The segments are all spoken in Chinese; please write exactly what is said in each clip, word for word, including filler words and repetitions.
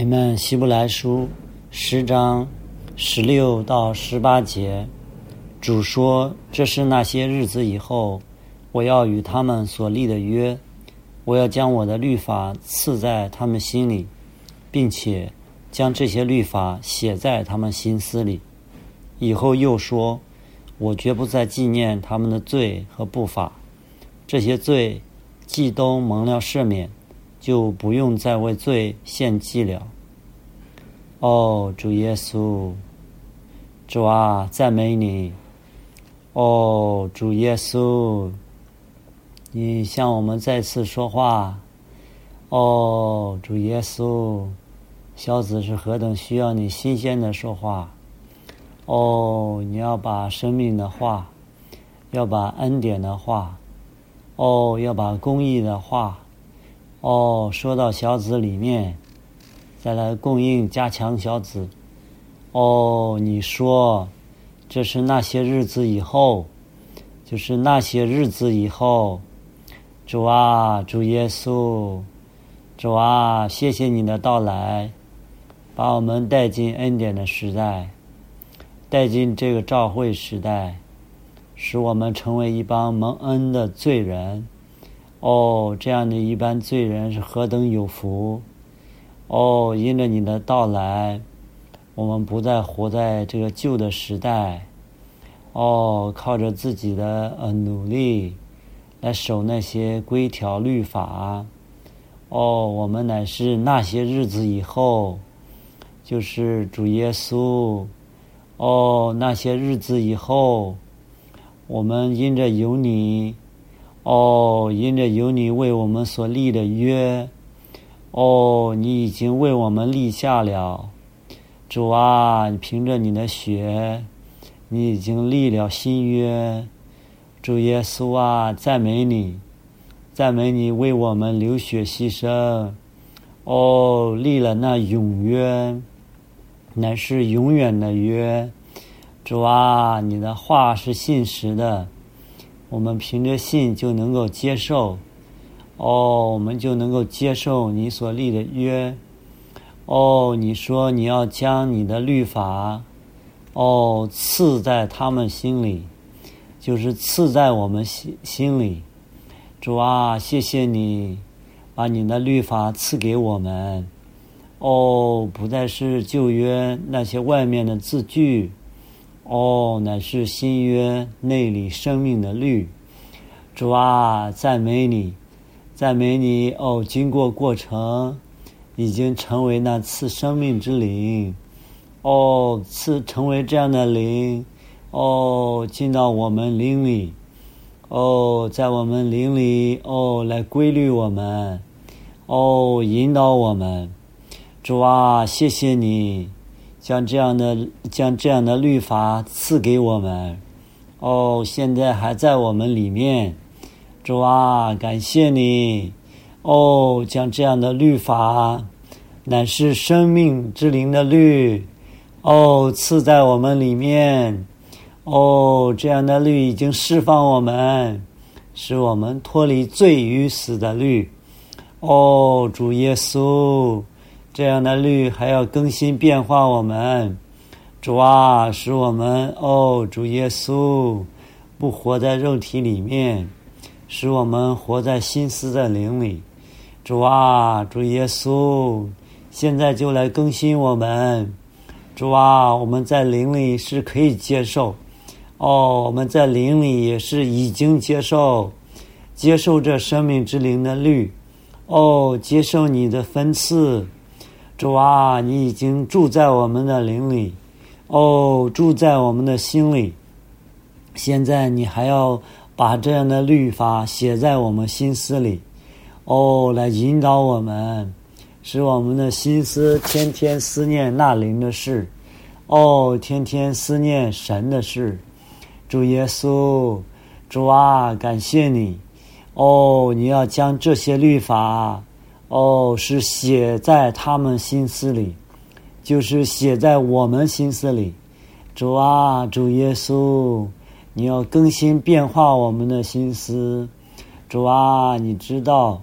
你们希伯来书十章十六到十八节，主说：这是那些日子以后，我要与他们所立的约，我要将我的律法赐在他们心里，并且将这些律法写在他们心思里。以后又说：我绝不再纪念他们的罪和不法，这些罪既都蒙了赦免，就不用再为罪献祭了。哦，主耶稣，主啊，赞美你！哦，主耶稣，你向我们再次说话。哦，主耶稣，小子是何等需要你新鲜的说话。哦，你要把生命的话，要把恩典的话，哦，要把公义的话，哦，说到小子里面，再来供应加强小子。哦，你说这是那些日子以后，就是那些日子以后。主啊，主耶稣，主啊，谢谢你的到来，把我们带进恩典的时代，带进这个召会时代，使我们成为一帮蒙恩的罪人。哦，这样的一般罪人是何等有福！哦，因着你的到来，我们不再活在这个旧的时代，哦，靠着自己的呃努力来守那些规条律法。哦，我们乃是那些日子以后，就是主耶稣。哦，那些日子以后，我们因着有你，哦，因着有你为我们所立的约，哦，你已经为我们立下了。主啊，凭着你的血，你已经立了新约。主耶稣啊，赞美你，赞美你为我们流血牺牲，哦，立了那永约，乃是永远的约。主啊，你的话是信实的，我们凭着信就能够接受。哦，我们就能够接受你所立的约。哦，你说你要将你的律法，哦，赐在他们心里，就是赐在我们心心里。主啊，谢谢你把你的律法赐给我们。哦，不再是旧约那些外面的字句，哦，乃是新约内里生命的律。主啊，赞美你，赞美你！哦，经过过程，已经成为那赐生命之灵。哦，赐成为这样的灵。哦，进到我们灵里。哦，在我们灵里，哦，来规律我们，哦，引导我们。主啊，谢谢你将这样的将这样的律法赐给我们。哦，现在还在我们里面。主啊，感谢你。哦，将这样的律法，乃是生命之灵的律，哦，赐在我们里面。哦，这样的律已经释放我们，使我们脱离罪与死的律。哦，主耶稣，这样的律还要更新变化我们。主啊，使我们，哦，主耶稣，不活在肉体里面，使我们活在心思的灵里。主啊，主耶稣，现在就来更新我们。主啊，我们在灵里是可以接受，哦，我们在灵里也是已经接受，接受这生命之灵的律，哦，接受你的分赐。主啊，你已经住在我们的灵里，哦，住在我们的心里。现在你还要把这样的律法写在我们心思里，哦，来引导我们，使我们的心思天天思念那灵的事，哦，天天思念神的事。主耶稣，主啊，感谢你。哦，你要将这些律法，哦，是写在他们心思里，就是写在我们心思里。主啊，主耶稣，你要更新变化我们的心思。主啊，你知道，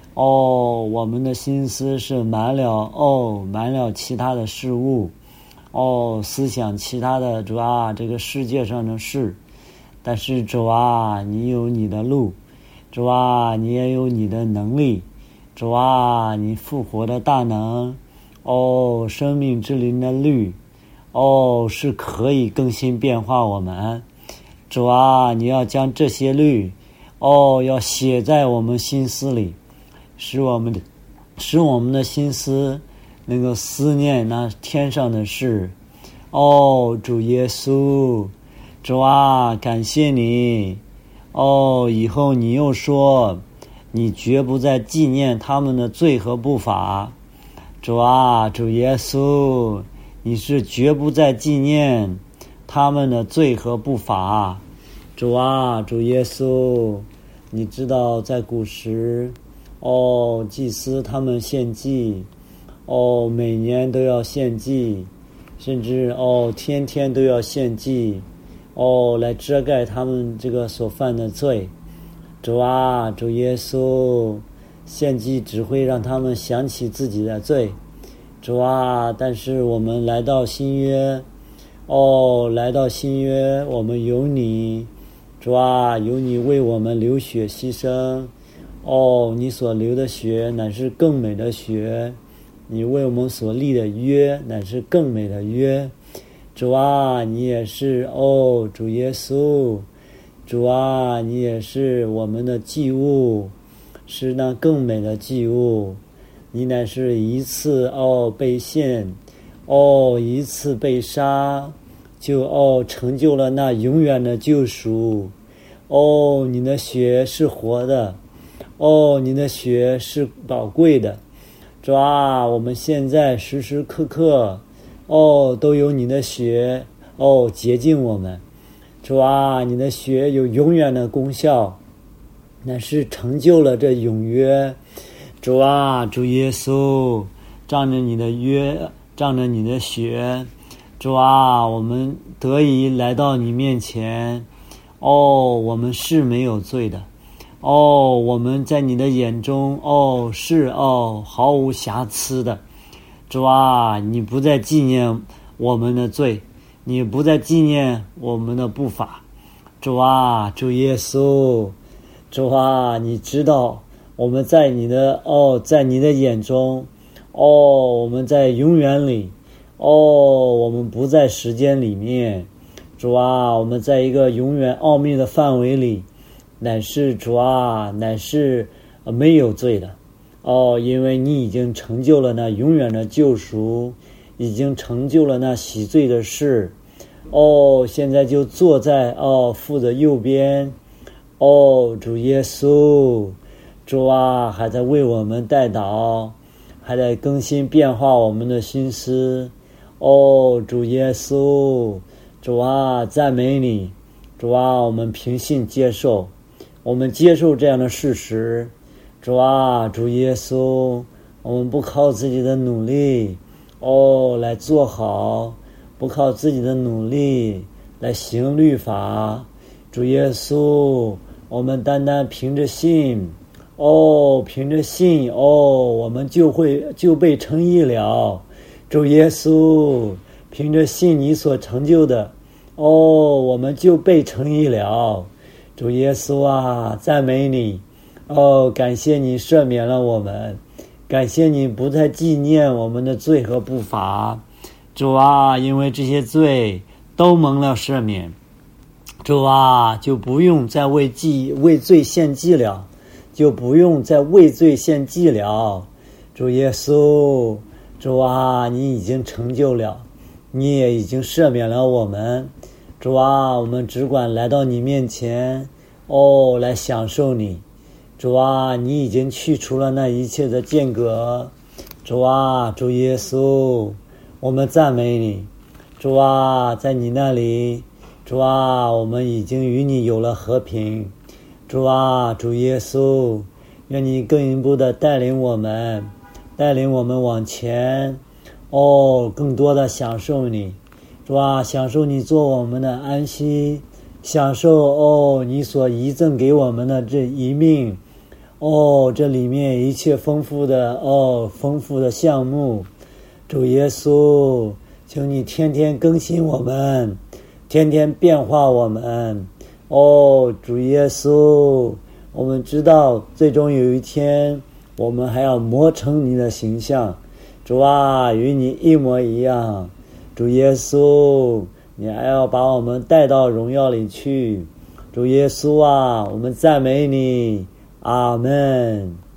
哦，我们的心思是满了哦，满了其他的事物，哦，思想其他的主啊，这个世界上的事。但是主啊，你有你的路，主啊，你也有你的能力，主啊，你复活的大能，哦，生命之灵的律，哦，是可以更新变化我们。主啊，你要将这些律，哦，要写在我们心思里，使我们的使我们的心思能够思念那天上的事。哦，主耶稣，主啊，感谢你。哦，以后你又说，你绝不再纪念他们的罪和不法。主啊，主耶稣，你是绝不再纪念他们的罪和不法。主啊，主耶稣，你知道在古时，哦，祭司他们献祭，哦，每年都要献祭，甚至哦，天天都要献祭，哦，来遮盖他们这个所犯的罪。主啊，主耶稣，献祭只会让他们想起自己的罪。主啊，但是我们来到新约，哦，来到新约，我们有你，主啊，有你为我们流血牺牲。哦，你所流的血乃是更美的血，你为我们所立的约乃是更美的约。主啊，你也是，哦，主耶稣，主啊，你也是我们的祭物，是那更美的祭物。你乃是一次哦被献，哦一次被杀，就哦成就了那永远的救赎。哦，你的血是活的，哦，你的血是宝贵的。主啊，我们现在时时刻刻，哦，都有你的血，哦，洁净我们。主啊，你的血有永远的功效，乃是成就了这永约。主啊，主耶稣，仗着你的约，仗着你的血，主啊，我们得以来到你面前。哦，我们是没有罪的。哦，我们在你的眼中，哦，是哦，毫无瑕疵的。主啊，你不再纪念我们的罪，你不再纪念我们的不法。主啊，主耶稣，主啊，你知道我们在你的哦，在你的眼中，哦，我们在永远里，哦，我们不在时间里面。主啊，我们在一个永远奥秘的范围里，乃是主啊，乃是没有罪的。哦，因为你已经成就了那永远的救赎，已经成就了那洗罪的事。哦，现在就坐在哦父的右边。哦，主耶稣，主啊，还在为我们代祷，还在更新变化我们的心思。哦，主耶稣，主啊，赞美你。主啊，我们凭信接受，我们接受这样的事实。主啊，主耶稣，我们不靠自己的努力哦来做好，不靠自己的努力来行律法。主耶稣，我们单单凭着信，哦，凭着信，哦，我们就会就被称义了。主耶稣，凭着信你所成就的，哦，我们就被称义了。主耶稣啊，赞美你。哦，感谢你赦免了我们，感谢你不再纪念我们的罪和不法。主啊，因为这些罪都蒙了赦免，主啊，就不用再为祭为罪献祭了，就不用再为罪献祭了。主耶稣，主啊，你已经成就了，你也已经赦免了我们。主啊，我们只管来到你面前，哦，来享受你。主啊，你已经去除了那一切的间隔。主啊，主耶稣，我们赞美你。主啊，在你那里，主啊，我们已经与你有了和平。主啊，主耶稣，愿你更一步的带领我们，带领我们往前，哦，更多的享受你。主啊，享受你做我们的安息，享受哦你所遗赠给我们的这一命。 哦，这里面一切丰富的哦，丰富的项目，主耶稣，求你天天更新我们，天天变化我们。哦，主耶稣，我们知道最终有一天我们还要磨成你的形象，主啊，与你一模一样。主耶稣，你还要把我们带到荣耀里去。主耶稣啊，我们赞美你，阿们。